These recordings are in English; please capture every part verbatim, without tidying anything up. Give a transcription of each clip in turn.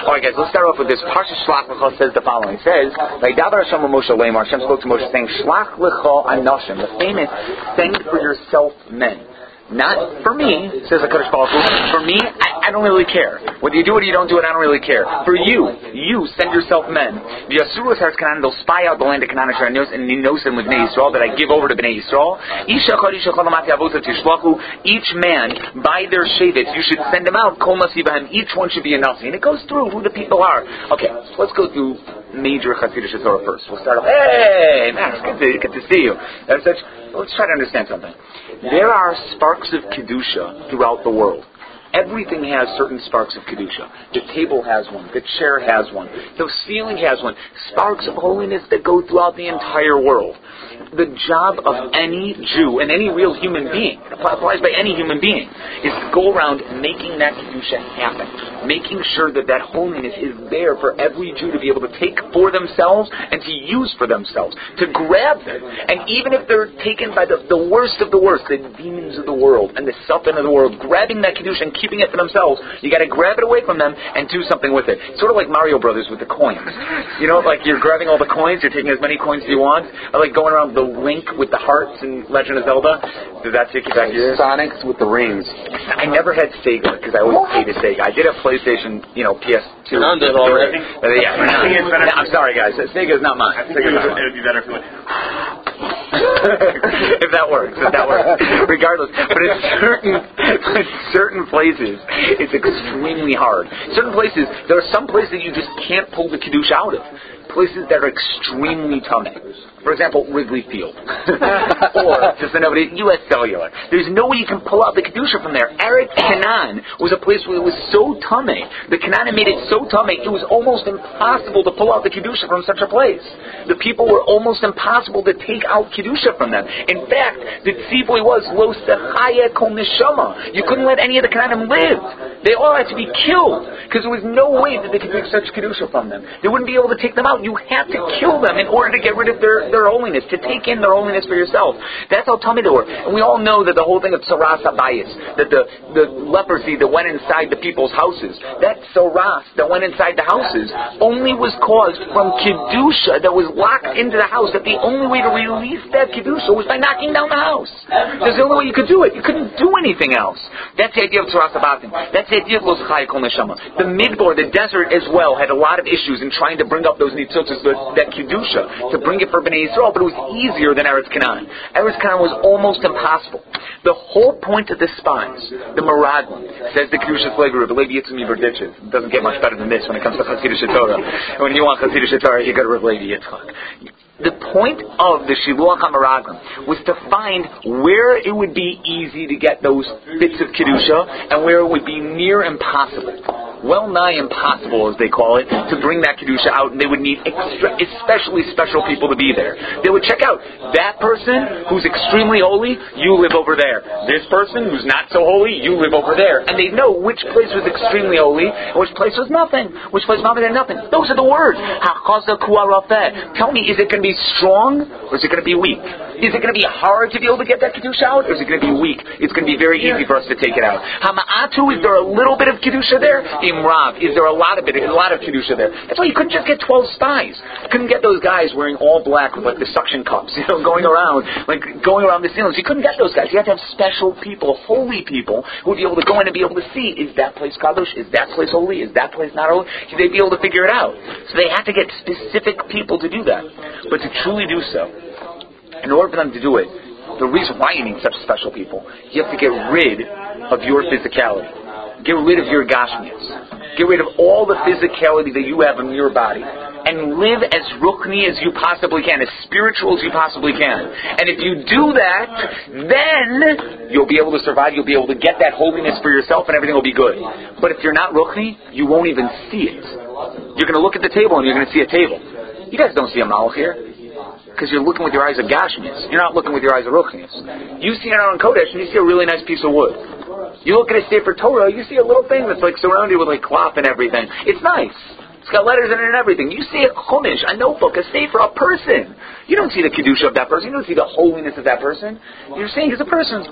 Alright guys, let's start off with this. Parsha Shlach Lecha says the following. It says, Vaydaber Hashem Moshe Lemar, Hashem spoke to Moshe saying, Shlach Lecha Anashim. The famous, send for yourself men. Not for me, says the Kadosh Baruch Hu. For me, I, I don't really care. Whether you do it or you don't do it, I don't really care. For you, you send yourself men. Yasuros has Canaan, they'll spy out the land of Canaan and Ninosim with Bnei Yisrael that I give over to Bnei Yisrael. Each man, by their shavits, you should send them out. Each one should be a Nasi. And it goes through who the people are. Okay, so let's go through major Hasidic Torah first. We'll start off. Hey, Max, good to, good to see you. That's such, let's try to understand something. There are sparks of Kedusha throughout the world. Everything has certain sparks of Kedusha. The table has one. The chair has one. The ceiling has one. Sparks of holiness that go throughout the entire world. The job of any Jew and any real human being, it applies by any human being, is to go around making that Kedusha happen. Making sure that that holiness is there for every Jew to be able to take for themselves and to use for themselves. To grab them. And even if they're taken by the, the worst of the worst, the demons of the world and the Satan of the world, grabbing that Kedusha and keeping it for themselves, you got to grab it away from them and do something with it. Sort of like Mario Brothers with the coins. You know, like you're grabbing all the coins, you're taking as many coins as you want. Or like going around the Link with the hearts in Legend of Zelda. Does that take you back here? Sonics with the rings. I never had Sega because I always hated Sega. I did have PlayStation, you know, P S two. I did already. Uh, yeah, no, I'm sorry, guys. Sega's not mine. I think it would, it would be better if it went. if that works, if that works. Regardless, but in certain, in certain places, it's extremely hard. Certain places, there are some places that you just can't pull the Kiddush out of. Places that are extremely tummy. For example, Wrigley Field. Or, just to know, U S Cellular. There's no way you can pull out the Kedusha from there. Eretz Canaan was a place where it was so tummy. The Canaan made it so tummy, it was almost impossible to pull out the Kedusha from such a place. The people were almost impossible to take out Kedusha from them. In fact, the tzivoy was, Lo Sechaya Kol Neshama. You couldn't let any of the Canaanim live. They all had to be killed. Because there was no way that they could take such Kedusha from them. They wouldn't be able to take them out. You had to kill them in order to get rid of their their holiness, to take in their holiness for yourself. That's how tummy they were. And we all know that the whole thing of Tsaras Habayis, that the, the leprosy that went inside the people's houses, that Tsaras that went inside the houses only was caused from Kedusha that was locked into the house, that the only way to release that Kedusha was by knocking down the house. That's the only way you could do it. You couldn't do anything else. That's the idea of Tsaras Habatim. That's the idea of Lo Sechaya Kol Neshama. The Midbar, the desert as well, had a lot of issues in trying to bring up those Nitzotzos, that Kedusha, to bring it for Bnei Yisrael, but it was easier than Eretz Canaan. Eretz Canaan was almost impossible. The whole point of the spies, the Meraglim, says the Kedusha Slavery, the Levi Yitzchak Berditchev. It doesn't get much better than this when it comes to Hasidic Torah. And when you want Hasidic Torah, you go to Rav Levi Yitzchak. The point of the Shiluach HaMeraglim was to find where it would be easy to get those bits of Kedusha and where it would be near impossible, well nigh impossible as they call it, to bring that Kedusha out, and they would need extra, especially special people to be there. They would check out that person who's extremely holy, you live over there. This person who's not so holy, you live over there. And they'd know which place was extremely holy and which place was nothing. Which place was nothing. Those are the words. Tell me, is it going to be strong or is it going to be weak? Is it going to be hard to be able to get that Kedusha out, or is it going to be weak? It's going to be very easy for us to take it out. Hama'atu, is there a little bit of Kedusha there? Imrav, is there a lot of it, a lot of Kedusha there? That's why you couldn't just get twelve spies. You couldn't get those guys wearing all black with like the suction cups, you know, going around, like going around the ceilings. You couldn't get those guys. You had to have special people, holy people, who would be able to go in and be able to see, is that place Kadosh? Is that place holy? Is that place not holy? They'd be able to figure it out. So they had to get specific people to do that. But to truly do so, in order for them to do it, the reason why you need such special people, you have to get rid of your physicality. Get rid of your gashmias. Get rid of all the physicality that you have in your body. And live as ruchni as you possibly can, as spiritual as you possibly can. And if you do that, then you'll be able to survive, you'll be able to get that holiness for yourself, and everything will be good. But if you're not ruchni, you won't even see it. You're going to look at the table and you're going to see a table. You guys don't see a malach here, because you're looking with your eyes of gashmias. You're not looking with your eyes of ruchnias. You see it on Kodesh, and you see a really nice piece of wood. You look at a Sefer Torah, you see a little thing that's like surrounded with like cloth and everything. It's nice. It's got letters in it and everything. You see a chumash, a notebook, a sefer, a person. You don't see the kedusha of that person. You don't see the holiness of that person. You're seeing he's a person.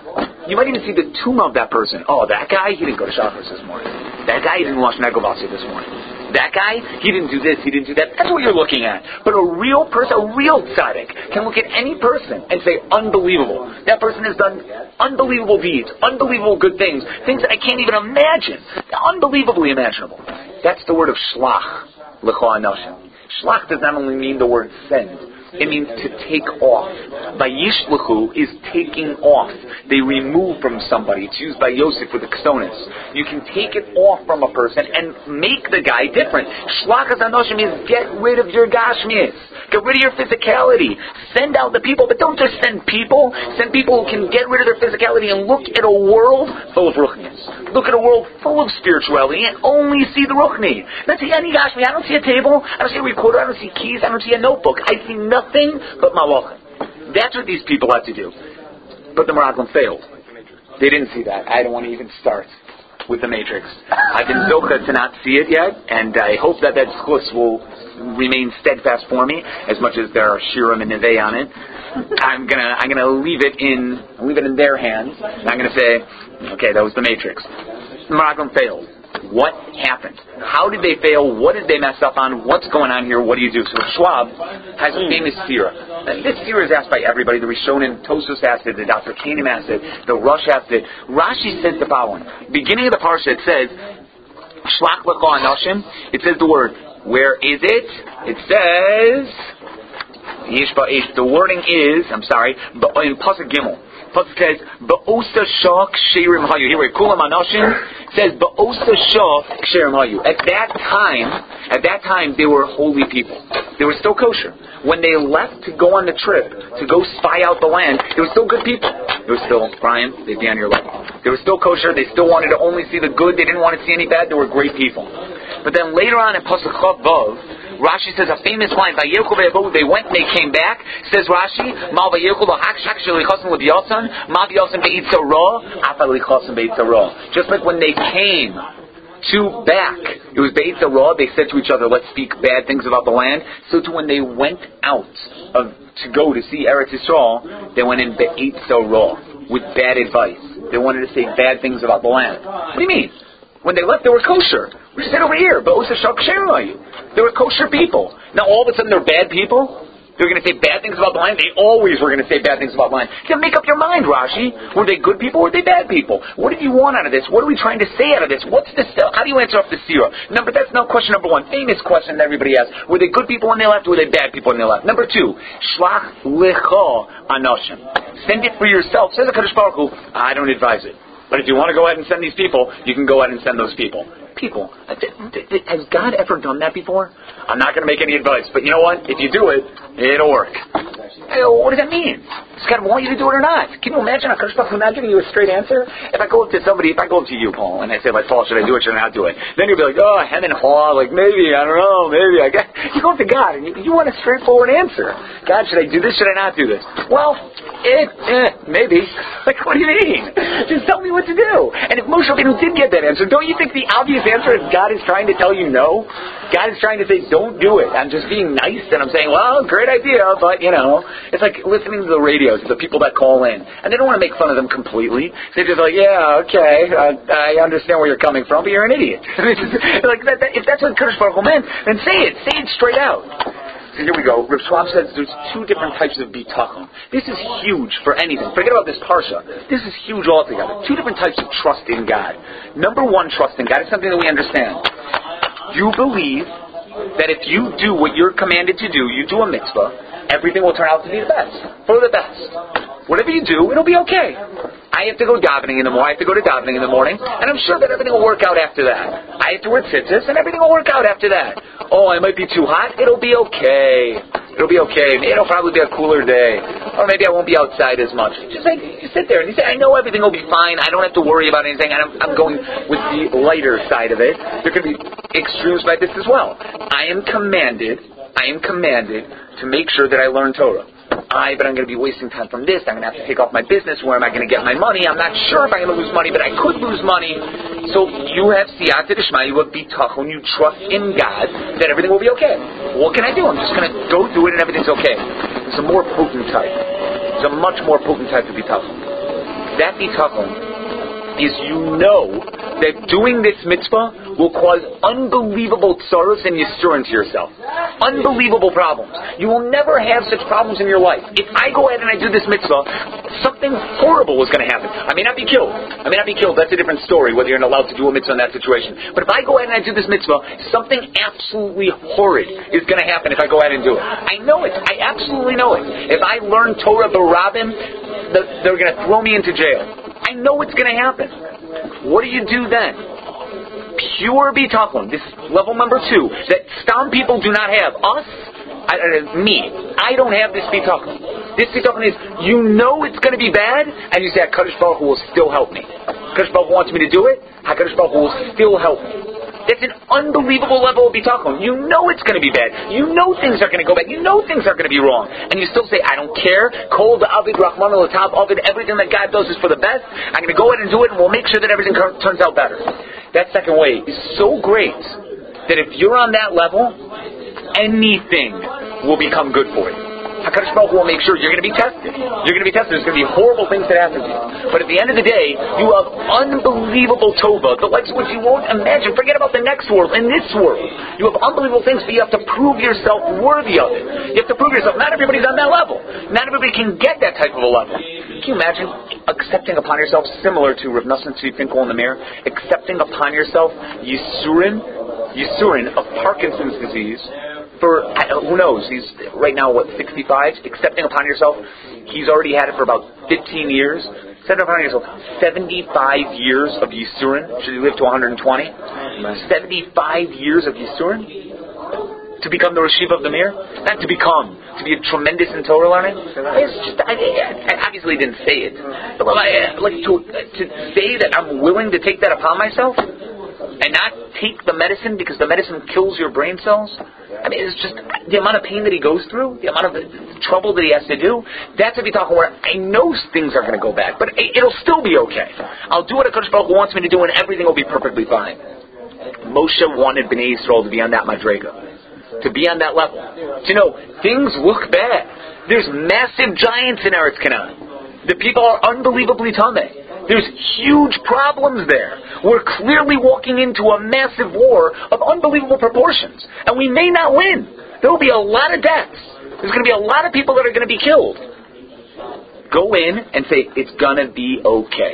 You might even see the tomb of that person. Oh, that guy, he didn't go to Shacharis this morning. That guy, he didn't wash Negovasi this morning. That guy, he didn't do this, he didn't do that. That's what you're looking at. But a real person, a real tzaddik, can look at any person and say, unbelievable. That person has done unbelievable deeds, unbelievable good things, things that I can't even imagine. Unbelievably imaginable. That's the word of shlach, l'cha anashim. Shlach does not only mean the word send. It means to take off. Vayishluchu is taking off. They remove from somebody. It's used by Yosef with the Ksonis. You can take it off from a person and make the guy different. Shlachas anoshim is get rid of your gashmis. Get rid of your physicality. Send out the people, but don't just send people. Send people who can get rid of their physicality and look at a world full of ruchnis. Look at a world full of spirituality and only see the ruchni. Not see any gashmi. I don't see a table. I don't see a recorder. I don't see keys. I don't see a notebook. I see nothing. Nothing but malachim. That's what these people had to do. But the Meraglim failed. They didn't see that. I don't want to even start with the Matrix. I've been zocha to not see it yet, and I hope that that schus will remain steadfast for me, as much as there are shirim and nivei on it. I'm gonna, I'm gonna leave it in, leave it in their hands. And I'm gonna say, okay, that was the Matrix. The Meraglim failed. What happened? How did they fail? What did they mess up on? What's going on here? What do you do? So Schwab has a famous sira. This sira is asked by everybody. The Rishonim, Tosos asked it, the Doctor Kanim asked it, the Rosh asked it. Rashi says the following. Beginning of the parsha, it says, Shlach l'cha anashim. It says the word. Where is it? It says, the wording is, I'm sorry, in Pasuk Gimel. Pasuk says, Ba'osa shah ksherim hayu. Here we Kulam anashim says, Ba'osa shah ksherim hayu. At that time, at that time, they were holy people. They were still kosher. When they left to go on the trip, to go spy out the land, they were still good people. They were still, Brian, they'd be on your level. They were still kosher. They still wanted to only see the good. They didn't want to see any bad. They were great people. But then later on in Pasuk Chav Vav, Rashi says a famous line, they went and they came back. Says Rashi, just like when they came to back, it was Be'itza Ra, they said to each other, let's speak bad things about the land. So to when they went out of, to go to see Eretz Yisrael, they went in Be'itza Ra with bad advice. They wanted to say bad things about the land. What do you mean? When they left, they were kosher. We said over here, they were kosher people. Now all of a sudden they're bad people? They're going to say bad things about the land? They always were going to say bad things about the land. You can make up your mind, Rashi. Were they good people or were they bad people? What did you want out of this? What are we trying to say out of this? What's the How do you answer off the sira? Number, that's not question number one. Famous question that everybody asks. Were they good people when they left or were they bad people when they left? Number two, Shlach lecha anashim. Send it for yourself. Says the Kadosh Baruch Hu, I don't advise it. But if you want to go ahead and send these people, you can go ahead and send those people. People. Has God ever done that before? I'm not going to make any advice, but you know what? If you do it, it'll work. Hey, what does that mean? Does God want you to do it or not? Can you imagine a Kadosh Baruch Hu not giving you a straight answer? If I go up to somebody, if I go up to you, Paul, and I say, like, Paul, should I do it, should I not do it? Then you'll be like, oh, hem and haw, like, maybe, I don't know, maybe. I guess. You go up to God, and you, you want a straightforward answer. God, should I do this, should I not do this? Well, eh, eh, maybe. Like, what do you mean? Just tell me what to do. And if Moshe Rabbeinu did get that answer, don't you think the obvious answer is God is trying to tell you no? God is trying to say, don't do it. I'm just being nice, and I'm saying, well, great idea, but, you know, it's like listening to the radio, to the people that call in, and they don't want to make fun of them completely. They're just like, yeah, okay, uh, I understand where you're coming from, but you're an idiot. Like that, that, if that's what Kadosh Baruch Hu meant, then say it. Say it straight out. So here we go. Reb Schwab says there's two different types of bitachon. This is huge for anything. Forget about this parsha. This is huge altogether. Two different types of trust in God. Number one, trust in God is something that we understand. You believe that if you do what you're commanded to do, you do a mitzvah, everything will turn out to be the best, for the best. Whatever you do, it'll be okay. I have to go davening in the morning. I have to go to davening in the morning, and I'm sure that everything will work out after that. I have to wear tzitzis, and everything will work out after that. Oh, I might be too hot. It'll be okay. It'll be okay. It'll probably be a cooler day, or maybe I won't be outside as much. Just like you sit there and you say, I know everything will be fine. I don't have to worry about anything. And I'm, I'm going with the lighter side of it. There could be extremes like this as well. I am commanded. I am commanded to make sure that I learn Torah. I, but I'm going to be wasting time from this. I'm going to have to take off my business. Where am I going to get my money? I'm not sure if I'm going to lose money, but I could lose money. So you have siyata d'shma, you have bitachon, you trust in God that everything will be okay. What can I do? I'm just going to go do it and everything's okay. There's a more potent type. There's a much more potent type of bitachon. that bitachon is you know that doing this mitzvah will cause unbelievable tsaros and yisurin to yourself. Unbelievable problems. You will never have such problems in your life. If I go ahead and I do this mitzvah, something horrible is going to happen. I may not be killed. I may not be killed. That's a different story, whether you're allowed to do a mitzvah in that situation. But if I go ahead and I do this mitzvah, something absolutely horrid is going to happen if I go ahead and do it. I know it. I absolutely know it. If I learn Torah b'rabim, they're going to throw me into jail. I know it's going to happen. What do you do then? Pure bitachon. This is level number two that some people do not have. Us, I, uh, me, I don't have this bitachon. This bitachon is you know it's going to be bad, and you say HaKadosh Baruch Hu will still help me. HaKadosh Baruch Hu wants me to do it. HaKadosh Baruch Hu will still help me. That's an unbelievable level of bitachon. You know it's going to be bad. You know things are going to go bad. You know things are going to be wrong. And you still say, I don't care. Kol da'avid Rahman al-Tav Avid. Everything that God does is for the best. I'm going to go ahead and do it, and we'll make sure that everything turns out better. That second way is so great that if you're on that level, anything will become good for you. HaKadosh Baruch Hu will make sure you're going to be tested. You're going to be tested. There's going to be horrible things that happen to you. But at the end of the day, you have unbelievable tova, the likes of which you won't imagine. Forget about the next world. In this world, you have unbelievable things, but you have to prove yourself worthy of it. You have to prove yourself. Not everybody's on that level. Not everybody can get that type of a level. Can you imagine accepting upon yourself, similar to Rav Nosson Tzvi Finkel in the Mir, accepting upon yourself Yisurin, Yisurin of Parkinson's disease, for, who knows, he's right now, what, sixty-five? Accepting upon yourself, he's already had it for about fifteen years. Accepting upon yourself, seventy-five years of Yisurin. Should he live to one hundred twenty? seventy-five years of Yisurin? To become the Rosh Yeshiva of the Mir? Not to become, to be a tremendous in Torah learning? It's just, I, I obviously didn't say it. But like, like to, to say that I'm willing to take that upon myself? And not take the medicine because the medicine kills your brain cells? I mean, it's just the amount of pain that he goes through, the amount of trouble that he has to do. That's a bitachon where I know things are going to go bad, but it'll still be okay. I'll do what HaKadosh Baruch Hu wants me to do, and everything will be perfectly fine. Moshe wanted Bnei Yisrael to be on that madrega, to be on that level. To know, things look bad. There's massive giants in Eretz Canaan. The people are unbelievably tameh. There's huge problems there. We're clearly walking into a massive war of unbelievable proportions. And we may not win. There will be a lot of deaths. There's going to be a lot of people that are going to be killed. Go in and say, it's going to be okay.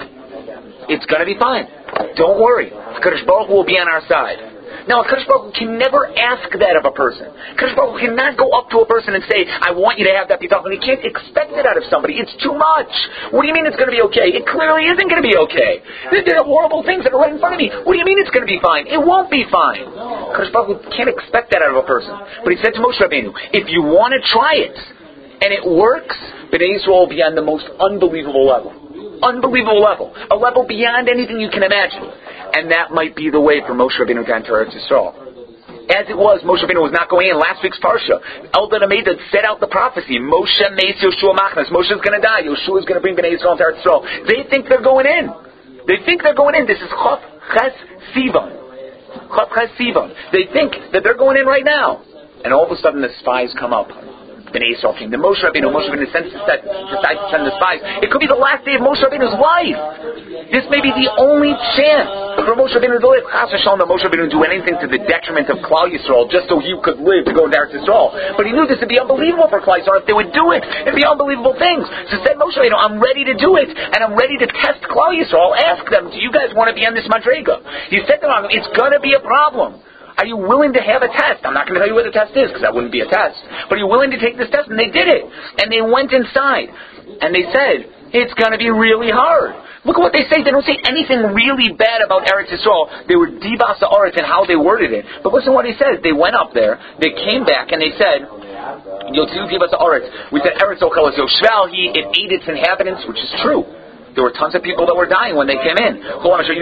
It's going to be fine. Don't worry. HaKadosh Baruch Hu will be on our side. Now, HaKadosh Baruch Hu can never ask that of a person. HaKadosh Baruch Hu cannot go up to a person and say, I want you to have that bitachon. He can't expect it out of somebody. It's too much. What do you mean it's going to be okay? It clearly isn't going to be okay. There are horrible things that are right in front of me. What do you mean it's going to be fine? It won't be fine. HaKadosh Baruch Hu can't expect that out of a person. But he said to Moshe Rabbeinu, if you want to try it, and it works, Bnei Yisrael will be on the most unbelievable level. Unbelievable level. A level beyond anything you can imagine. And that might be the way for Moshe Rabbeinu to enter Eretz Yisrael. As it was, Moshe Rabbeinu was not going in. Last week's Parsha, Eldad Ameda set out the prophecy. Moshe Meis Yoshua Machnas. Moshe is going to die. Yoshua is going to bring Bnei Yisrael to Eretz Yisrael. They think they're going in. They think they're going in. This is Chof Ches Sivan. Chof Ches Sivan. They think that they're going in right now. And all of a sudden the spies come up. Bnei Yisrael came. The Moshe Rabbeinu, Moshe Rabbeinu decides to send the spies. It could be the last day of Moshe Rabbeinu's life. This may be the only chance for Moshe Rabbeinu to live. Chas v'shalom that Moshe Rabbeinu do anything to the detriment of Klal Yisrael just so he could live to go to Eretz Yisrael. But he knew this would be unbelievable for Klal Yisrael if they would do it. It'd be unbelievable things. So said Moshe Rabbeinu, I'm ready to do it, and I'm ready to test Klal Yisrael. Ask them, do you guys want to be on this madrega? He said to them, it's going to be a problem. Are you willing to have a test? I'm not going to tell you what the test is because that wouldn't be a test. But are you willing to take this test? And they did it. And they went inside. And they said, it's going to be really hard. Look at what they say. They don't say anything really bad about Eretz Yisrael. They were divas ha'aretz in how they worded it. But listen to what he says. They went up there. They came back and they said, Yotziu divas ha'aretz. We said Eretz Ochelas Yoshvalhi. It ate its inhabitants, which is true. There were tons of people that were dying when they came in. There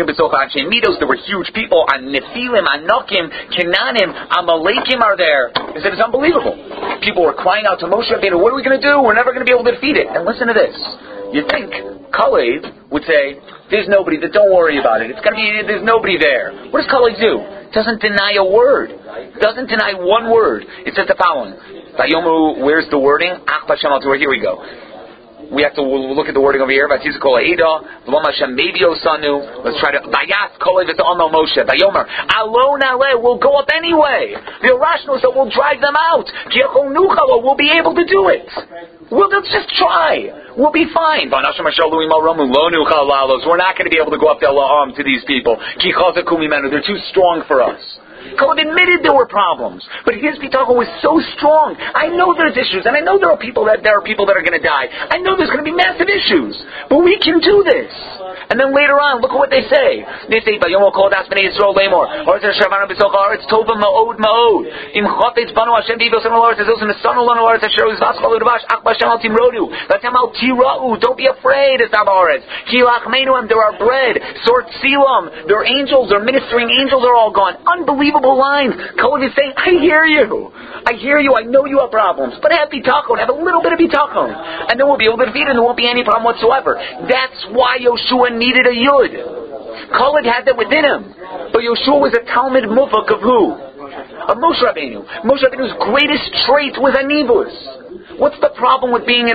were huge people. Nephilim, Anokim, Kenanim, Amalekim are there. They said it's unbelievable. People were crying out to Moshe Rabbeinu, what are we going to do? We're never going to be able to defeat it. And listen to this. You think Kalev would say, there's nobody, don't worry about it. It's going to be, there's nobody there. What does Kalev do? Doesn't deny a word. Doesn't deny one word. It says the following. Vayomu, where's the wording? Ach Bashem al Torah. Here we go. we have to look at the wording over here. Let's try to Bayas Kolev is Amal Moshe. Bayomer Alon Ale will go up anyway. The irrationals that will drive them out. We'll be able to do it. Well, let's just try. We'll be fine. We're not going to be able to go up there to these people. They're too strong for us. Kaleb admitted there were problems, but his bitachon was so strong. I know there's issues, and I know there are people that there are people that are going to die. I know there's going to be massive issues, but we can do this. And then later on, look at what they say. They say, "Vayom kol das bnei Yisrael lemor, Haaretz shavanu b'soch haaretz tova ma'od ma'od. Im chafetz banu Hashem v'yivosem haaretz azos v'nesanu lanu haaretz asher uzvas chalu d'vash ach b'Hashem al timrodu v'atem al tira'u. Don't be afraid, it's haaretz. Ki lachmeinu, there are bread. Sort silam, their angels, their ministering angels are all gone. Unbelievable. Lines. Kaleb is saying, I hear you. I hear you. I know you have problems. But have bitachon. Have a little bit of bitachon. And then we'll be able to defeat it and there won't be any problem whatsoever. That's why Yoshua needed a yud. Kaleb had that within him. But Yoshua was a Talmud Mufak of who? Of Moshe Rabbeinu. Moshe Rabbeinu's greatest trait was anivus. What's the problem with being an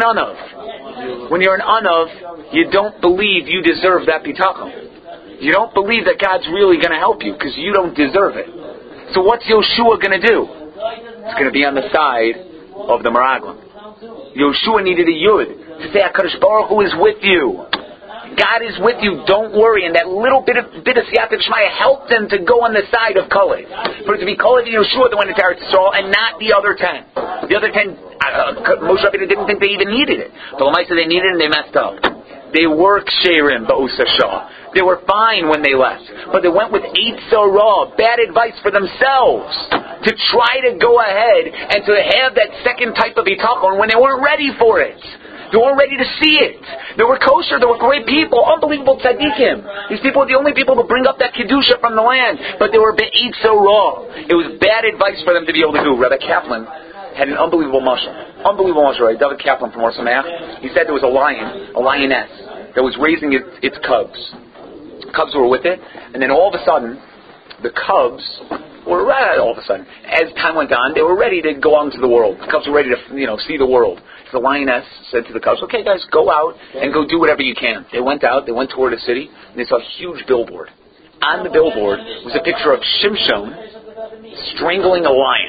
anav? When you're an anav, you don't believe you deserve that bitachon. You don't believe that God's really going to help you because you don't deserve it. So what's Yoshua going to do? It's going to be on the side of the Meraglim. Yoshua needed a yud to say, HaKadosh Baruch Hu is with you. God is with you. Don't worry. And that little bit of bit of Siyat Shmaya helped them to go on the side of Kaleb. For it to be Kaleb and Yoshua that went into Eretz Yisrael and not the other ten. The other ten, uh, Moshe Rabbeinu didn't think they even needed it. But Lamaisa they needed it and they messed up. They were ksherim ba'usa shah. They were fine when they left, but they went with Eitzah Ra, bad advice for themselves, to try to go ahead and to have that second type of bitachon when they weren't ready for it. They weren't ready to see it. They were kosher. They were great people, unbelievable tzaddikim. These people were the only people to bring up that kedusha from the land, but they were Eitzah Ra. It was bad advice for them to be able to do. Rabbi Kaplan had an unbelievable mashal. Unbelievable mashal, right? David Kaplan from Or Sameach. He said there was a lion, a lioness, that was raising its, its cubs. Cubs were with it, and then all of a sudden, the cubs were uh, all of a sudden, as time went on, they were ready to go out into the world. The cubs were ready to, you know, see the world. So the lioness said to the cubs, "Okay, guys, go out and go do whatever you can." They went out. They went toward a city, and they saw a huge billboard. On the billboard was a picture of Shimshon strangling a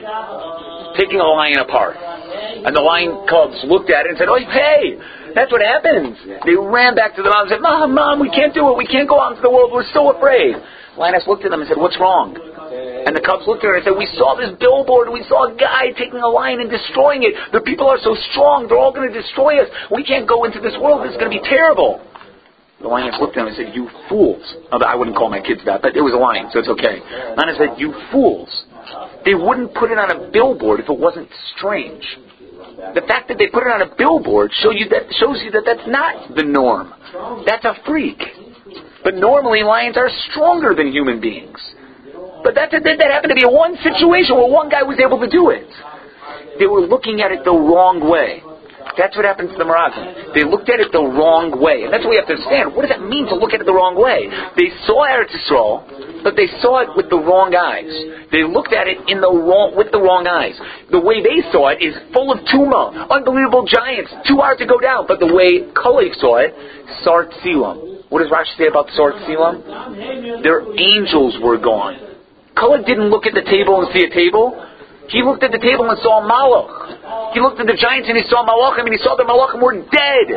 lion, picking a lion apart. And the lion cubs looked at it and said, "Oh, hey! That's what happens." They ran back to the mom and said, "Mom, Mom, we can't do it. We can't go out into the world. We're so afraid." Lioness looked at them and said, "What's wrong?" And the cubs looked at her and said, "We saw this billboard. We saw a guy taking a lion and destroying it. The people are so strong. They're all going to destroy us. We can't go into this world. This is going to be terrible." The lioness looked at them and said, "You fools." I wouldn't call my kids that, but it was a lion, so it's okay. Lioness said, "You fools. They wouldn't put it on a billboard if it wasn't strange. The fact that they put it on a billboard show you that, shows you that that's not the norm. That's a freak. But normally lions are stronger than human beings. But that, that, that happened to be a one situation where one guy was able to do it. They were looking at it the wrong way. That's what happened to the Meraglim. They looked at it the wrong way. And that's what we have to understand. What does that mean to look at it the wrong way? They saw Eretz Yisrael, but they saw it with the wrong eyes. They looked at it in the wrong, with the wrong eyes. The way they saw it is full of tumah, unbelievable giants, too hard to go down. But the way Kaleb saw it, Sart Silam. What does Rashi say about Sart Silam? Their angels were gone. Kaleb didn't look at the table and see a table. He looked at the table and saw a malach. He looked at the giants and he saw malachim, and he saw the malachim were dead.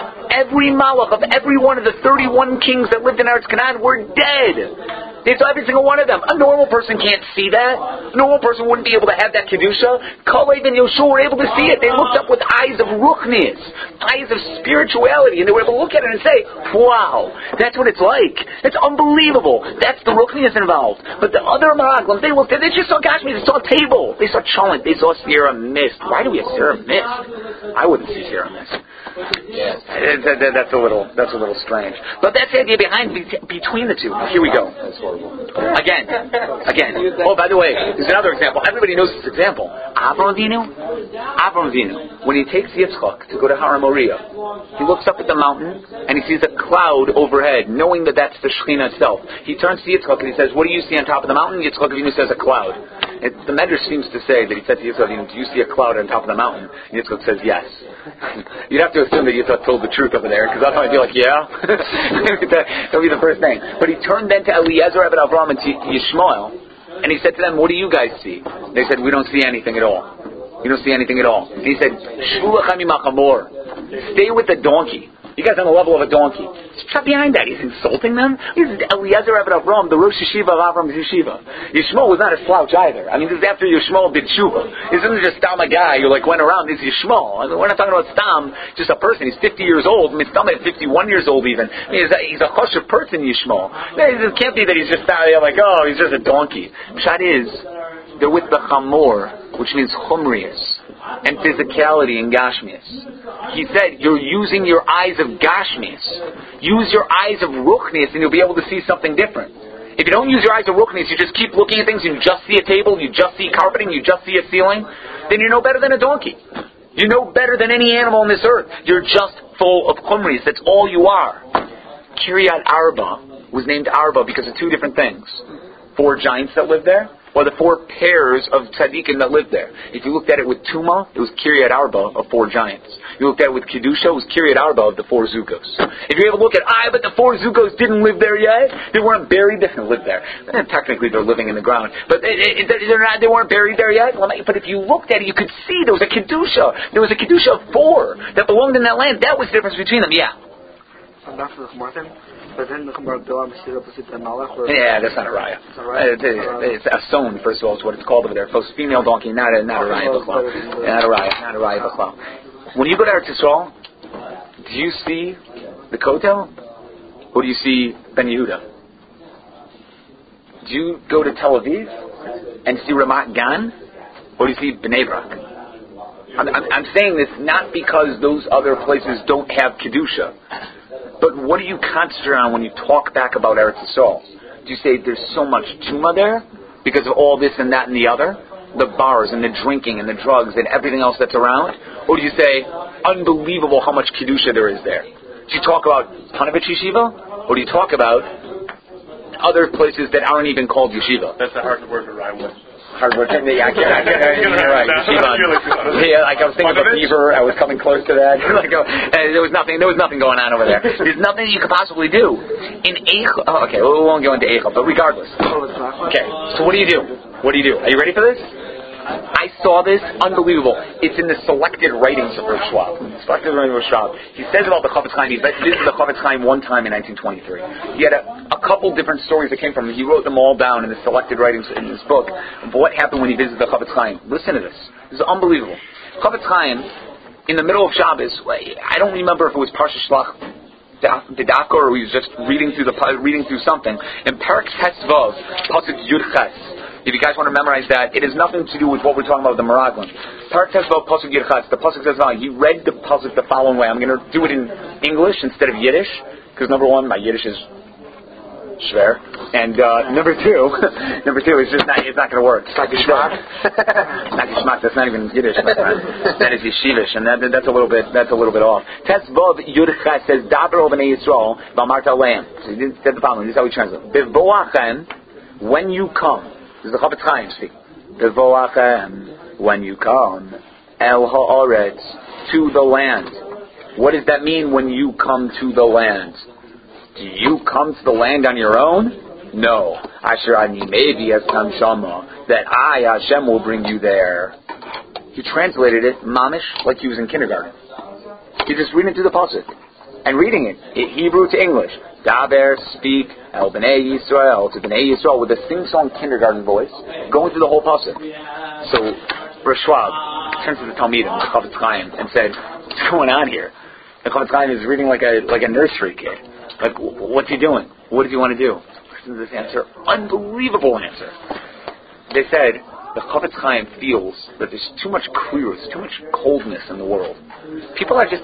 Every malach of every one of the thirty-one kings that lived in Eretz Canaan were dead. They saw every single one of them. A normal person can't see that. A normal person wouldn't be able to have that kedusha. Kaleb and Yoshua were able to see it. They looked up with eyes of ruchnius, eyes of spirituality, and they were able to look at it and say, "Wow, that's what it's like. It's unbelievable. That's the ruchnius involved." But the other Meraglim, they looked at it. They just saw Gashmi. They saw a table. They saw cholent. They saw Sierra Mist. Why do we have Sierra Mist? I wouldn't see Sierra Mist. Yes. That, that, that's a little that's a little strange. But that's the idea behind between the two. Here we go. Again, again. Oh, by the way, there's another example. Everybody knows this example. Avram Avinu, Avram Avinu, when he takes Yitzchak to go to Har Moriah, he looks up at the mountain and he sees a cloud overhead, knowing that that's the Shekhinah itself. He turns to Yitzchak and he says, "What do you see on top of the mountain?" Yitzchak Avinu says, "A cloud." It, the Medrash seems to say that he said to Yitzchak, you know, do you see a cloud on top of the mountain? And Yitzchak says yes. You'd have to assume that Yitzchak told the truth over there, because otherwise I'd be like, yeah. that would be the first thing. But he turned then to Eliezer, Ebed Avram, and to Yishmael, and he said to them, what do you guys see? They said, we don't see anything at all. We don't see anything at all. And he said, stay with the donkey. You guys on the level of a donkey. Stop behind that. He's insulting them. This is Eliezer Ebed Avram, the Rosh Yeshiva of Avram's Yeshiva. Yishmael was not a slouch either. I mean, this is after Yishmael did Tshuva. This isn't just Stam a guy who like went around. This is Yishmael. I mean, we're not talking about Stam, just a person. He's fifty years old. I mean, Stam is fifty-one years old even. I mean, he's a, he's a choshev person, Yishmael. It can't be that he's just standing there like, oh, he's just a donkey. Pshat is, they're with the chamor, which means chumrius, and physicality in Gashmias. He said, you're using your eyes of Gashmias. Use your eyes of Ruchnias and you'll be able to see something different. If you don't use your eyes of Ruchnias, you just keep looking at things and you just see a table, you just see carpeting, you just see a ceiling, then you're no better than a donkey. You're no better than any animal on this earth. You're just full of Chumrias. That's all you are. Kiryat Arba was named Arba because of two different things. Four giants that lived there, or the four pairs of tzaddikim that lived there. If you looked at it with Tuma, it was Kiryat Arba of four giants. You looked at it with Kedusha, it was Kiryat Arba of the four Zugos. If you ever look at, ah, but the four Zugos didn't live there yet. They weren't buried. They didn't live there. And technically, they're living in the ground, but it, it, they're not. They weren't buried there yet. But if you looked at it, you could see there was a Kedusha. There was a Kedusha of four that belonged in that land. That was the difference between them. Yeah. But then the yeah, that's not a raya. It's, it's a son, first of all, is what it's called over there. First, female donkey, not a not a raya b'chlal. Not a raya, not a raya b'chlal. When you go to Eretz Yisrael, do you see the Kotel, or do you see Ben Yehuda? Do you go to Tel Aviv and see Ramat Gan, or do you see Bnei Brak? I'm, I'm, I'm saying this not because those other places don't have Kedusha. But what do you concentrate on when you talk back about Eretz Yisrael? Do you say there's so much tuma there because of all this and that and the other? The bars and the drinking and the drugs and everything else that's around? Or do you say, unbelievable how much Kedusha there is there? Do you talk about Panovich Yeshiva? Or do you talk about other places that aren't even called Yeshiva? That's the hard word to rhyme with. Hard work. Yeah, I can't. I can't. You're right. Yeah, like I was thinking of a beaver. I was coming close to that. like, uh, there was nothing. There was nothing going on over there. There's nothing you could possibly do in Eichel. Oh, okay, well, we won't go into Eichel, but regardless. Okay. So what do you do? What do you do? Are you ready for this? I saw this. Unbelievable. It's in the selected writings of Rav Schwab. Selected writings of Rav Schwab. He says about the Chofetz Chaim. He visited the Chofetz Chaim one time in nineteen twenty-three. He had a, a couple different stories that came from him. He wrote them all down in the selected writings in this book. But what happened when he visited the Chofetz Chaim? Listen to this. This is unbelievable. Chofetz Chaim, in the middle of Shabbos, I don't remember if it was Parsha Shlach Didako or he was just reading through the reading through something. In Perek Tes Vav, Pasuk Yud Ches. If you guys want to memorize that, it has nothing to do with what we're talking about with the Meraglim. Perek Tes Vav Pasuk Yud Ches. The Pasuk says, he read the Pasuk the following way. I'm going to do it in English instead of Yiddish, because number one, my Yiddish is schwer, and uh, number two, number two, it's just not, it's not going to work. It's not Geschmack. Not Geschmack. That's not even Yiddish, my friend. That is Yeshivish, and that, that's a little bit, that's a little bit off. Tes Vav Yud Ches says, Daber o b'nei Yisrael v'amarta aleim. So he said the following. This is how we translate. Bevoachem, when you come. This is the Chofetz Chaim speaking. Bevoachem, when you come, el ha'aretz, to the land. What does that mean when you come to the land? Do you come to the land on your own? No. Asher ani mevi estam shama, that I, Hashem, will bring you there. He translated it, mamish, like he was in kindergarten. He's just reading it through the pasuk. And reading it, it Hebrew to English. Daber, speak, El B'nai Yisrael, to B'nai Yisrael, with a sing-song kindergarten voice, going through the whole pasuk. So, Rav Schwab turns to the Talmidim, the Chofetz Chaim, and said, what's going on here? The Chofetz Chaim is reading like a like a nursery kid. Like, what's he doing? What does he want to do? Listen to this answer. Unbelievable answer. They said, the Chofetz Chaim feels that there's too much clearness, too much coldness in the world. People are just,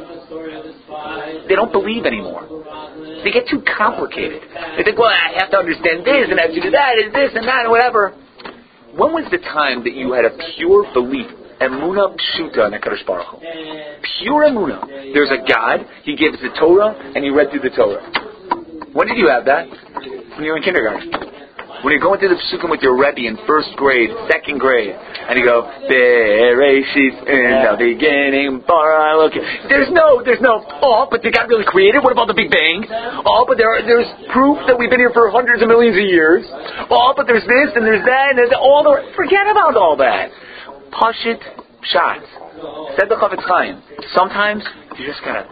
they don't believe anymore. They get too complicated. They think, well, I have to understand this, and I have to do that, and this, and that, and whatever. When was the time that you had a pure belief, emunah pshuta in HaKadosh Baruch Hu? Pure emunah. There's a God, He gave us the Torah, and you read through the Torah. When did you have that? When you were in kindergarten. When you're going through the Pesukim with your Rebbe in first grade, second grade, and you go, Bereshit, in the beginning, bara Elokim. There's no, there's no, oh, but they got really creative. What about the Big Bang? Oh, but there, there's proof that we've been here for hundreds of millions of years. Oh, but there's this, and there's that, and there's all the, forget about all that. Pashit Pshat. Said the Chafetz Chaim. Sometimes, you just gotta,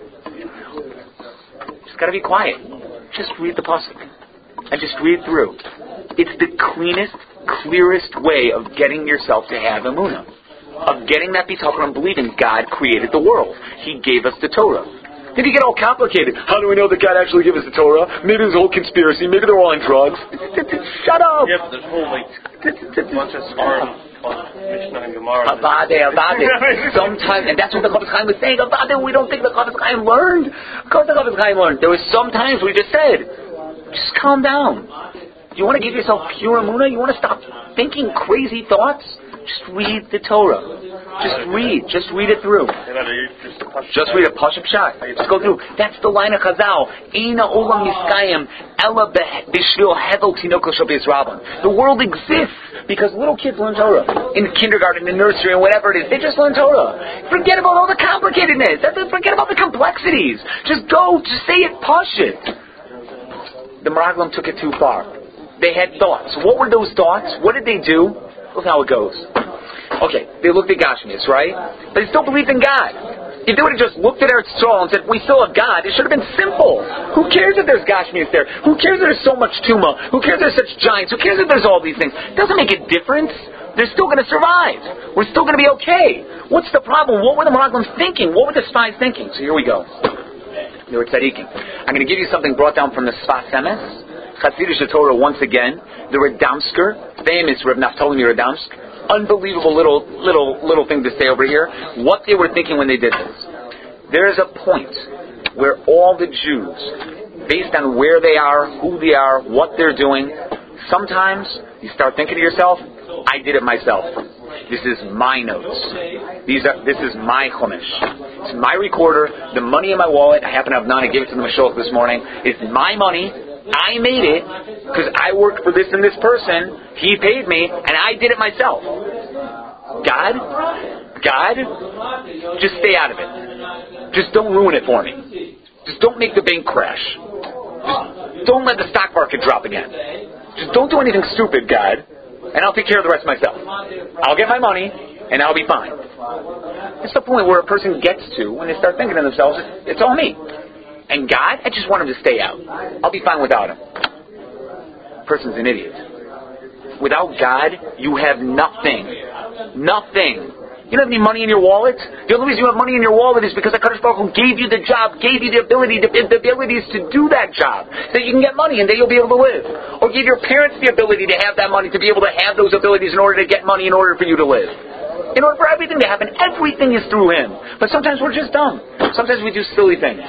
just gotta be quiet. Just read the pasuk. And just read through. It's the cleanest, clearest way of getting yourself to have emunah. Of getting that bitachon and believing God created the world. He gave us the Torah. Then you get all complicated. How do we know that God actually gave us the Torah? Maybe there's a whole conspiracy. Maybe they're all on drugs. Shut up! Yeah, but there's a whole, like, bunch of smart Mishnah and Gemara. Avade, Avade. Sometimes, and that's what the Chafetz Chaim was saying. Avade, we don't think the Chafetz Chaim learned. Of course the Chafetz Chaim learned. There was some times we just said, just calm down. You want to give yourself pure emunah? You want to stop thinking crazy thoughts? Just read the Torah. Just read. Just read it through. Just read a Pashup Pshat. Just go through. That's the line of Chazal. Eina olam niskayim ela b'shvil hevel tinokol shel beis rabban. The world exists because little kids learn Torah in kindergarten, in nursery, and whatever it is. They just learn Torah. Forget about all the complicatedness. Forget about the complexities. Just go. Just say it. Pashut. The Meraglim took it too far. They had thoughts. What were those thoughts? What did they do? Look how it goes. Okay, they looked at Gashmias, right? But they still believed in God. If they would have just looked at Eretz Yisrael and said, we still have God, it should have been simple. Who cares if there's Gashmias there? Who cares if there's so much Tumah? Who cares if there's such giants? Who cares if there's all these things? It doesn't make a difference. They're still going to survive. We're still going to be okay. What's the problem? What were the Meraglim thinking? What were the spies thinking? So here we go. They were tzaddikim. I'm going to give you something brought down from the Sfas Emes. Chassidish Torah once again. The Radomsker, famous Reb Naftali Radomsk. Unbelievable little little little thing to say over here. What they were thinking when they did this. There is a point where all the Jews, based on where they are, who they are, what they're doing, sometimes you start thinking to yourself, I did it myself. This is my notes. These are. This is my chumash. It's my recorder. The money in my wallet. I happen to have none. I gave it to the Mashiach this morning. It's my money. I made it because I worked for this and this person. He paid me, and I did it myself. God, God, just stay out of it. Just don't ruin it for me. Just don't make the bank crash. Just don't let the stock market drop again. Just don't do anything stupid, God, and I'll take care of the rest myself. I'll get my money, and I'll be fine. It's the point where a person gets to when they start thinking to themselves, it's all me. And God, I just want him to stay out. I'll be fine without him. Person's an idiot. Without God, you have nothing. Nothing. You don't have any money in your wallet. The only reason you have money in your wallet is because HaKadosh Baruch Hu gave you the job, gave you the ability, the, the abilities to do that job, so that you can get money and then you'll be able to live. Or gave your parents the ability to have that money, to be able to have those abilities in order to get money in order for you to live. In order for everything to happen, everything is through Him. But sometimes we're just dumb. Sometimes we do silly things.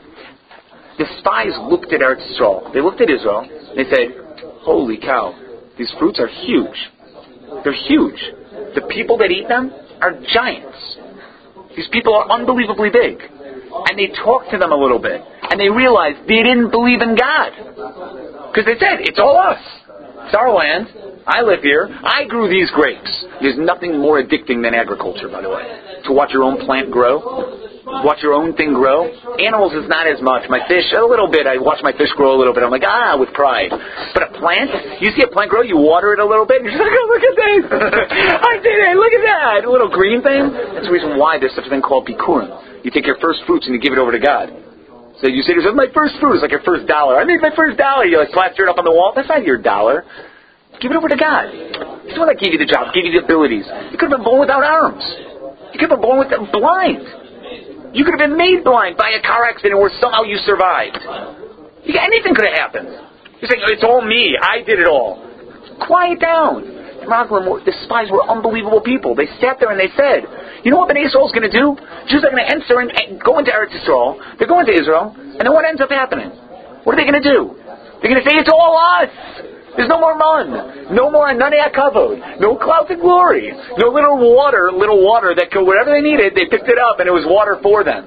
The spies looked at Eretz Yisrael. They looked at Israel. They said, holy cow, these fruits are huge. They're huge. The people that eat them are giants. These people are unbelievably big. And they talked to them a little bit. And they realized they didn't believe in God. Because they said, it's all us. It's our land. I live here. I grew these grapes. There's nothing more addicting than agriculture, by the way. To watch your own plant grow. Watch your own thing grow. Animals is not as much. My fish, a little bit. I watch my fish grow a little bit. I'm like, ah, with pride. But a plant, you see a plant grow, you water it a little bit, and you're just like, oh, look at this. I did it. Look at that. A little green thing. That's the reason why there's such a thing called bikurim. You take your first fruits and you give it over to God. So you say to yourself, my first fruit is like your first dollar. I made my first dollar. You like plaster it up on the wall. That's not your dollar. Give it over to God. He's the one that gave you the job, gave you the abilities. You could have been born without arms. You could have been born with blind. You could have been made blind by a car accident where somehow you survived. You, anything could have happened. You're saying, it's all me. I did it all. Quiet down. The spies were unbelievable people. They sat there and they said, you know what Bnei Yisrael is going to do? Jews are going to enter and go into Eretz Yisrael. They're going to Israel. And then what ends up happening? What are they going to do? They're going to say, it's all us. There's no more man, no more ananei hakavod, no clouds of glory, no little water, little water that could, whatever they needed, they picked it up and it was water for them.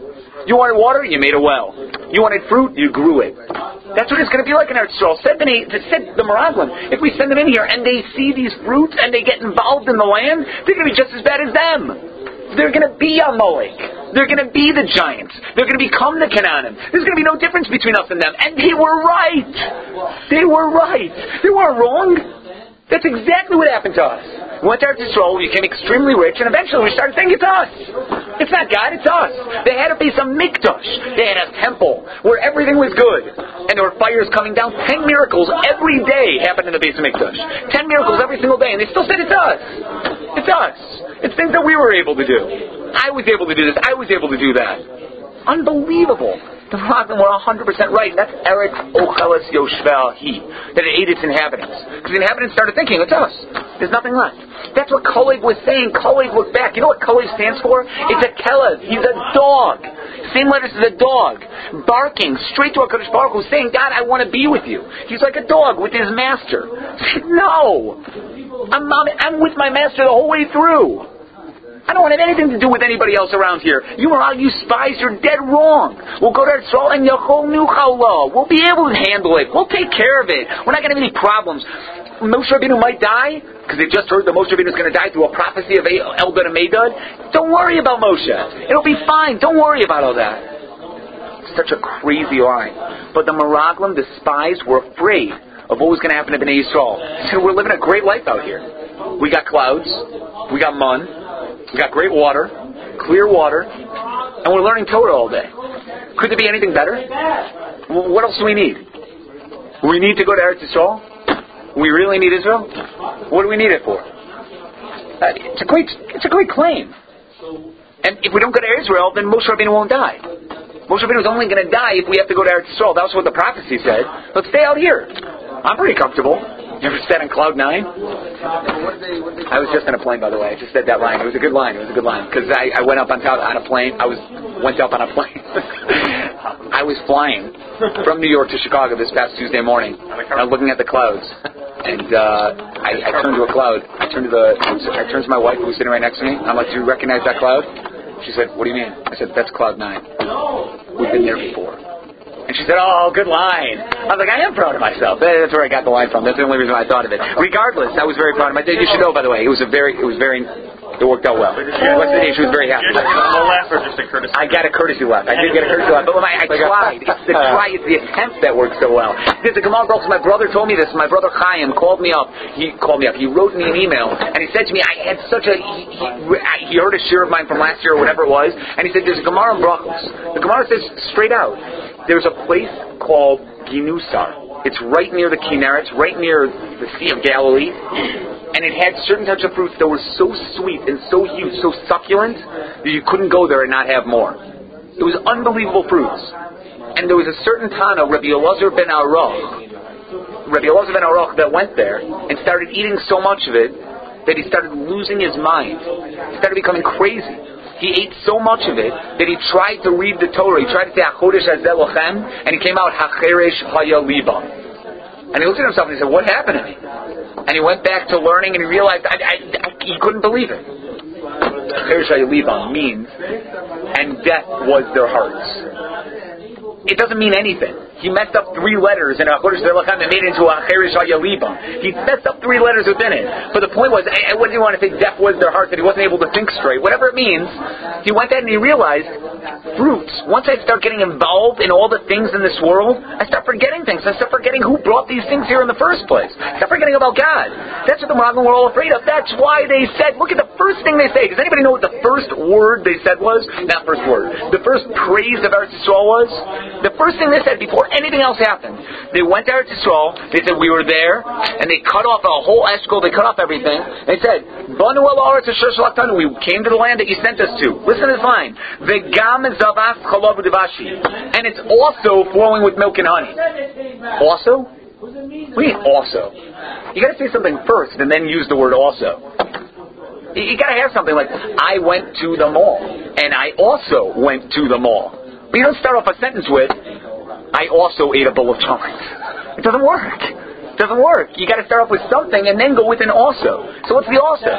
You wanted water? You made a well. You wanted fruit? You grew it. That's what it's going to be like in Eretz Yisrael. Said the, said the Meraglim, if we send them in here and they see these fruits and they get involved in the land, they're going to be just as bad as them. They're going to be Amalek. They're going to be the giants. They're going to become the Canaanim. There's going to be no difference between us and them. And they were right. They were right. They weren't wrong. That's exactly what happened to us. We went to Eretz Yisrael, we became extremely rich, and eventually we started thinking it's us. It's not God, it's us. They had a base of mikdash. They had a temple where everything was good. And there were fires coming down. Ten miracles every day happened in the base of mikdash. Ten miracles every single day. And they still said it's us. It's us. It's things that we were able to do. I was able to do this. I was able to do that. Unbelievable. The Meraglim were one hundred percent right. And that's Eretz Ocheles Yoshveh Hi. That it ate its inhabitants. Because the inhabitants started thinking, it's us. There's nothing left. That's what Kaleg was saying. Kaleg looked back. You know what Kaleg stands for? It's a Kelev. He's a dog. Same letters as a dog. Barking straight to HaKadosh Baruch Hu, saying, God, I want to be with you. He's like a dog with his master. No. I'm, I'm with my master the whole way through. I don't want to have anything to do with anybody else around here. You are all you spies, you're dead wrong. We'll go to Yisrael and Yachol Nuchala. We'll be able to handle it. We'll take care of it. We're not going to have any problems. Moshe Rabbeinu might die, because they just heard that Moshe Rabbeinu is going to die through a prophecy of Eldad and Medad. Don't worry about Moshe. It'll be fine. Don't worry about all that. It's such a crazy line. But the Meraglim, the spies, were afraid of what was going to happen to Bnei Yisrael. They said, we're living a great life out here. We got clouds. We got mun. We got great water, clear water, and we're learning Torah all day. Could there be anything better? What else do we need? We need to go to Eretz Yisrael? We really need Israel? What do we need it for? Uh, it's a great, it's a great claim. And if we don't go to Israel, then Moshe Rabbeinu won't die. Moshe Rabbeinu is only going to die if we have to go to Eretz Yisrael. That's what the prophecy said. Let's stay out here. I'm pretty comfortable. You ever sat on cloud nine? I was just on a plane, by the way. I just said that line. It was a good line. It was a good line because I, I went up on top on a plane. I was went up on a plane. I was flying from New York to Chicago this past Tuesday morning. And I was looking at the clouds, and uh, I, I turned to a cloud. I turned to the. I turned to my wife who was sitting right next to me. I'm like, "Do you recognize that cloud?" She said, "What do you mean?" I said, "That's cloud nine. We've been there before." And she said, oh, good line. I was like, I am proud of myself. That's where I got the line from. That's the only reason I thought of it. Regardless, I was very proud of myself. You should know, by the way, it was a very, it was very, it worked out well. What's the name? She was very happy. Did you get a laugh or just a courtesy? I got a courtesy laugh. I did get a courtesy laugh. But when I, I tried. It's the try, it's the attempt that works so well. There's a Gemara Brachos. My brother told me this. My brother Chaim called me up. He called me up. He wrote me an email. And he said to me, I had such a, he, he, he heard a shir of mine from last year or whatever it was. And he said, there's a Gemara in Brachos. The Gemara says straight out, there's a place called Ginusar. It's right near the Kinneret, right near the Sea of Galilee. And it had certain types of fruits that were so sweet and so huge, so succulent, that you couldn't go there and not have more. It was unbelievable fruits. And there was a certain Tana, Rabbi Elazar ben Aruch, Rabbi Elazar ben Aruch, that went there and started eating so much of it that he started losing his mind. He started becoming crazy. He ate so much of it that he tried to read the Torah. He tried to say HaChodesh Hazeh Lochem, and he came out HaCheresh Haya Liba. And he looked at himself and he said, what happened to me? And he went back to learning and he realized I, I, I, he couldn't believe it. HaCheresh Haya Liba means, and death was their hearts. It doesn't mean anything. He messed up three letters in HaChodesh Hazeh Lochem and made it into HaCheresh Haya Liba. He messed up three letters within it. But the point was, I, I wouldn't even want to say death was their heart, that he wasn't able to think straight. Whatever it means, he went there and he realized, fruits, once I start getting involved in all the things in this world, I start forgetting things. I start forgetting who brought these things here in the first place. I start forgetting about God. That's what the Meraglim were all afraid of. That's why they said, look at the first thing they say. Does anybody know what the first word they said was? Not first word. The first praise of Eretz Yisrael was? The first thing they said before anything else happened. They went to Eretz Yisrael. They said, we were there. And they cut off a whole eshkol. They cut off everything. They said, Banu el Aretz Asher Shalachthanu. We came to the land that you sent us to. Listen to this line. V'gam zavas chalav u'devashi. And it's also flowing with milk and honey. Also? What do you mean also? You got to say something first and then use the word also. You, you got to have something like, I went to the mall. And I also went to the mall. But you don't start off a sentence with, I also ate a bowl of chocolate. It doesn't work. It doesn't work. You got to start off with something and then go with an also. So what's the also?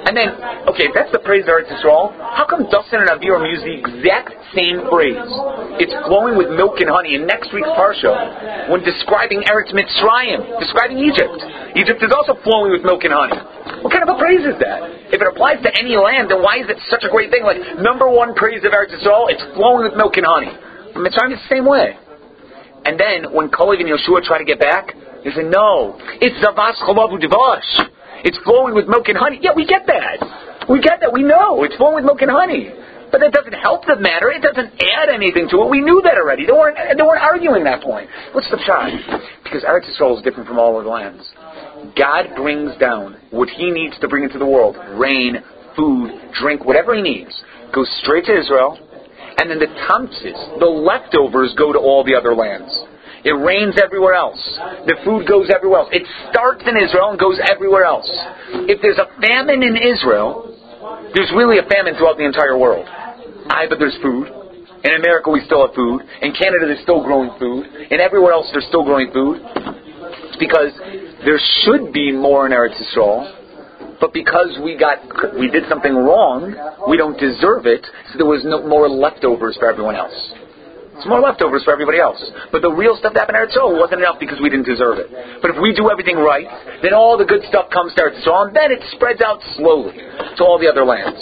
And then, okay, if that's the praise of Eretz Yisrael, how come Dustin and Aviram use the exact same phrase? It's flowing with milk and honey. In next week's Parsha, when describing Eretz Mitzrayim, describing Egypt, Egypt is also flowing with milk and honey. What kind of a praise is that? If it applies to any land, then why is it such a great thing? Like, number one praise of Eretz Yisrael, it's flowing with milk and honey. But Mitzrayim is the same way. And then, when Kalev and Yoshua try to get back, they say, no, it's Zavas Chalav U'Devash. It's flowing with milk and honey. Yeah, we get that. We get that. We know. It's flowing with milk and honey. But that doesn't help the matter. It doesn't add anything to it. We knew that already. They weren't, they weren't arguing that point. What's the shot? Because Eretz Yisrael is different from all of the lands. God brings down what He needs to bring into the world. Rain, food, drink, whatever He needs. Goes straight to Israel. And then the tamtzis, the leftovers, go to all the other lands. It rains everywhere else. The food goes everywhere else. It starts in Israel and goes everywhere else. If there's a famine in Israel, there's really a famine throughout the entire world. Aye, but there's food. In America we still have food. In Canada they're still growing food. And everywhere else they're still growing food. It's because there should be more in Eretz Yisrael, but because we got we did something wrong, we don't deserve it, so there was no more leftovers for everyone else. It's more leftovers for everybody else. But the real stuff that happened in Eretz Yisrael wasn't enough because we didn't deserve it. But if we do everything right, then all the good stuff comes to Eretz Yisrael, and then it spreads out slowly to all the other lands.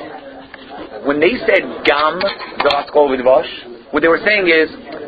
When they said Gam Zavas Chalav U'Devash, what they were saying is,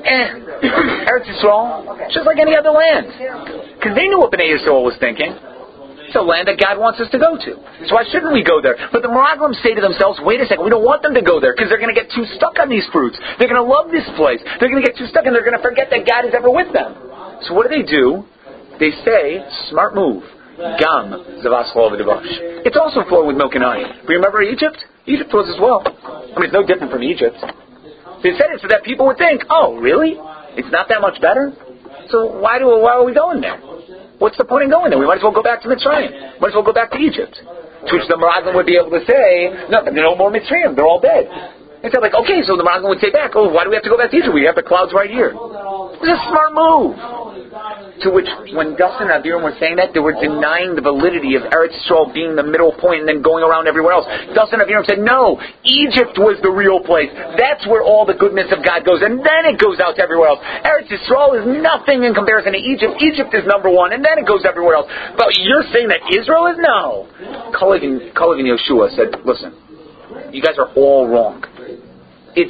eh, Eretz Yisrael, just like any other land. Because they knew what Bnei Yisrael was thinking. It's a land that God wants us to go to. So why shouldn't we go there? But the Meraglim say to themselves, wait a second, we don't want them to go there because they're going to get too stuck on these fruits. They're going to love this place. They're going to get too stuck and they're going to forget that God is ever with them. So what do they do? They say, smart move, Gam Zavas Chalav U'Devash. It's also flowing with milk and honey. But remember Egypt? Egypt was as well. I mean, it's no different from Egypt. They said it so that people would think, oh, really? It's not that much better? So why do why are we going there? What's the point in going there? We might as well go back to Mitzrayim. Might as well go back to Egypt. To which the Meraglim would be able to say, no, no more Mitzrayim. They're all dead. They said, like, okay, so the Meraglim would say back, oh, why do we have to go back to Egypt? We have the clouds right here. It's a smart move. To which, when Dustin and Aviram were saying that, they were denying the validity of Eretz Yisrael being the middle point and then going around everywhere else. Dustin and Aviram said, no, Egypt was the real place. That's where all the goodness of God goes, and then it goes out to everywhere else. Eretz Yisrael is nothing in comparison to Egypt. Egypt is number one, and then it goes everywhere else. But you're saying that Israel is? No. Kalev and, Kalev and Yoshua said, listen, you guys are all wrong. It's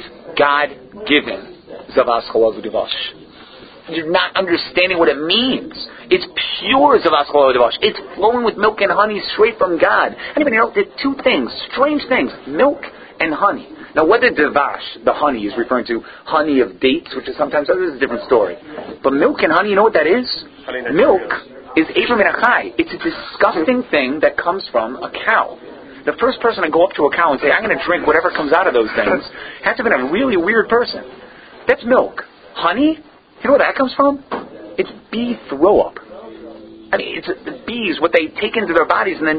God-given Zavas Chalav U'Devash. You're not understanding what it means. It's pure Zavas Chalav U'Devash. It's flowing with milk and honey straight from God. Anybody know? There are two things, strange things, milk and honey. Now, whether Devash, the honey, is referring to honey of dates, which is sometimes, this is a different story. But milk and honey, you know what that is? Milk is Ever Min HaChai. It's a disgusting thing that comes from a cow. The first person to go up to a cow and say, I'm going to drink whatever comes out of those things, has to have been a really weird person. That's milk. Honey? You know where that comes from? It's bee throw up. I mean, it's the bees, what they take into their bodies and then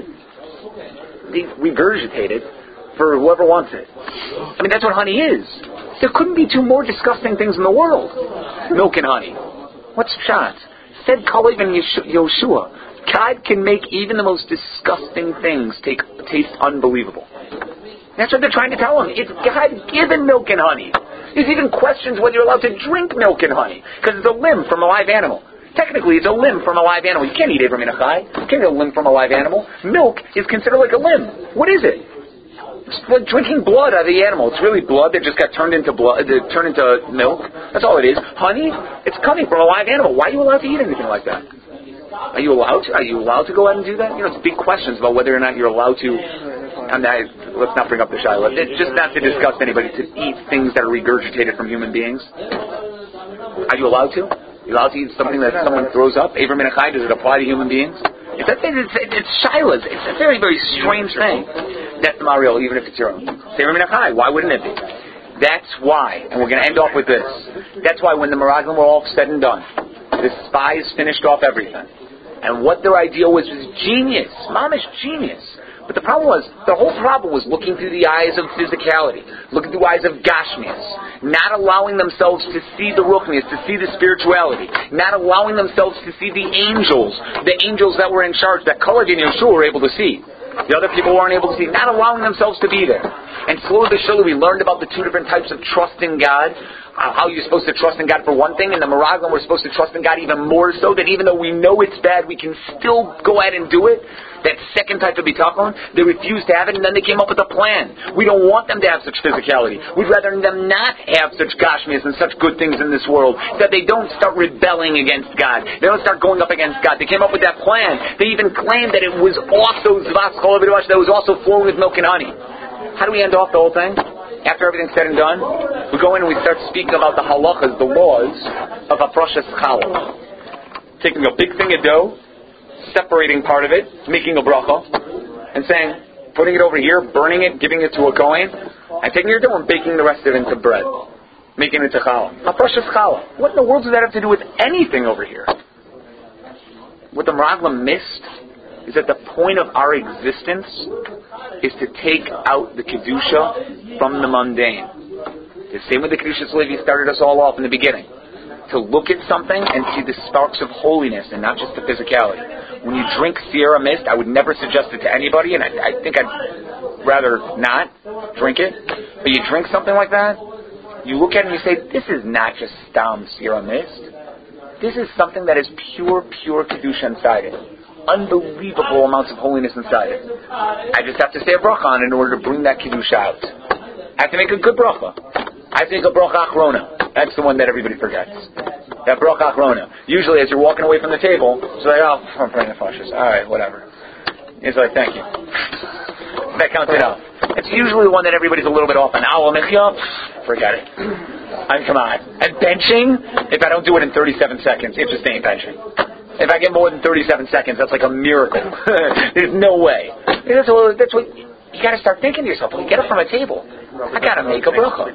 they regurgitate it for whoever wants it. I mean, that's what honey is. There couldn't be two more disgusting things in the world. Milk and honey. What's shot? Said Kalev and Yoshua, God can make even the most disgusting things take, taste unbelievable. That's what they're trying to tell him. It's God-given milk and honey. There's even questions whether you're allowed to drink milk and honey, because it's a limb from a live animal. Technically, it's a limb from a live animal. You can't eat Ever Min HaChai. You can't eat a limb from a live animal. Milk is considered like a limb. What is it? It's like drinking blood out of the animal. It's really blood that just got turned into blood, uh, turned into milk. That's all it is. Honey, it's coming from a live animal. Why are you allowed to eat anything like that? Are you allowed to? Are you allowed to go out and do that? You know, it's big questions about whether or not you're allowed to. I'm not, let's not bring up the Shiloh. It's just not to disgust anybody to eat things that are regurgitated from human beings. Are you allowed to? Are you allowed to eat something that someone throws up? Ever Min HaChai, does it apply to human beings? It's it's, it's, it's Shiloh. It's a very, very strange thing. That's the Mariel, even if it's your own. It's Ever Min HaChai. Why wouldn't it be? That's why, and we're going to end off with this. That's why when the Meraglim were all said and done, the spies finished off everything. And what their idea was was genius. Mamish genius. But the problem was, the whole problem was looking through the eyes of physicality, looking through the eyes of gashmias, not allowing themselves to see the ruchnias, to see the spirituality, not allowing themselves to see the angels, the angels that were in charge, that Kalev and Yoshua were able to see. The other people weren't able to see, not allowing themselves to be there. And slowly but surely we learned about the two different types of trust in God. Uh, how you're supposed to trust in God for one thing, and the Meraglim we're supposed to trust in God even more so, that even though we know it's bad, we can still go ahead and do it. That second type of bitachon, they refused to have it, and then they came up with a plan. We don't want them to have such physicality. We'd rather them not have such gashmias and such good things in this world, that they don't start rebelling against God. They don't start going up against God. They came up with that plan. They even claimed that it was also zvas kol v'dvash, that was also flowing with milk and honey. How do we end off the whole thing? After everything's said and done, we go in and we start speaking about the halachas, the laws of Hafrashas Challah. Taking a big thing of dough, separating part of it, making a bracha, and saying, putting it over here, burning it, giving it to a kohen, and taking your dough and baking the rest of it into bread. Making it into challah. Hafrashas Challah. What in the world does that have to do with anything over here? What the Meraglim missed is that the point of our existence is to take out the Kedusha from the mundane. The same with the Kedushas Levi started us all off in the beginning. To look at something and see the sparks of holiness and not just the physicality. When you drink Sierra Mist, I would never suggest it to anybody, and I, I think I'd rather not drink it. But you drink something like that, you look at it and you say, this is not just Stam Sierra Mist. This is something that is pure, pure Kedusha inside it. Unbelievable amounts of holiness inside it. I just have to say a bracha on it in order to bring that Kedusha out. I have to make a good bracha. I have to make a bracha achrona. That's the one that everybody forgets. That bracha achrona. Usually as you're walking away from the table, it's like, oh, I'm praying the fashas. Alright, whatever. It's like, thank you. That counts it out. It's usually the one that everybody's a little bit off on. Forget it. I mean, come on. And benching, if I don't do it in thirty-seven seconds, it just ain't benching. If I get more than thirty-seven seconds, that's like a miracle. There's no way. That's what, that's what you got to start thinking to yourself. When you get up from a table, I got to make a bracha.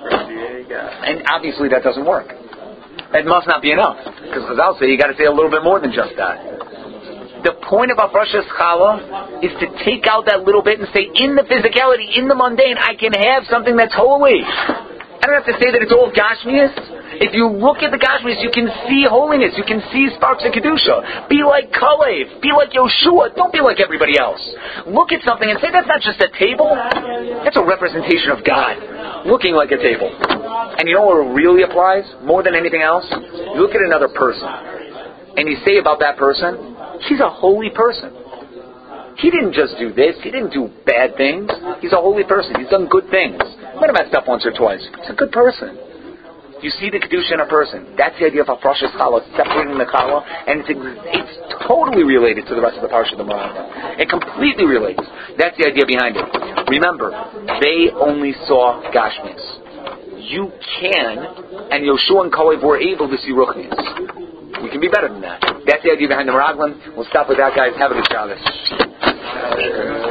And obviously that doesn't work. That must not be enough. Because Chazal say you got to say a little bit more than just that. The point of Hafrashas Challah is to take out that little bit and say, in the physicality, in the mundane, I can have something that's holy. I don't have to say that it's all Gashmias. If you look at the Gashmias, you can see holiness. You can see sparks of Kedusha. Be like Kalev. Be like Yoshua. Don't be like everybody else. Look at something and say, that's not just a table. That's a representation of God. Looking like a table. And you know what really applies? More than anything else? You look at another person. And you say about that person, he's a holy person. He didn't just do this. He didn't do bad things. He's a holy person. He's done good things. Might have messed up once or twice. He's a good person. You see the Kedusha in a person. That's the idea of Hafrashas Challah, separating the Challah, and it's, it's totally related to the rest of the Parsha of the Meraglim. It completely relates. That's the idea behind it. Remember, they only saw Gashmias. You can, and Yoshua and Kalev were able to see Ruchnias. We can be better than that. That's the idea behind the Meraglim. We'll stop with that, guys. Have a good Shabbos.